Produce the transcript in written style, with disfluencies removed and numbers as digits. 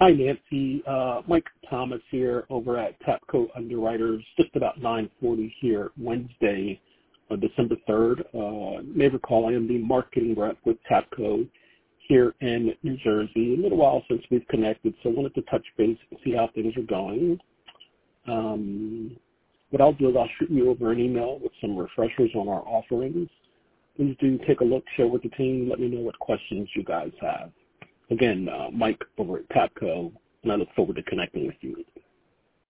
Hi, Nancy. Mike Thomas here over at Tapco Underwriters, just about 9:40 here, Wednesday, December 3rd. May recall I am the marketing rep with Tapco here in New Jersey. A little while since we've connected, so I wanted to touch base and see how things are going. What I'll do is I'll shoot you over an email with some refreshers on our offerings. Please do take a look, share with the team, let me know what questions you guys have. Again, Mike over at Tapco, and I look forward to connecting with you.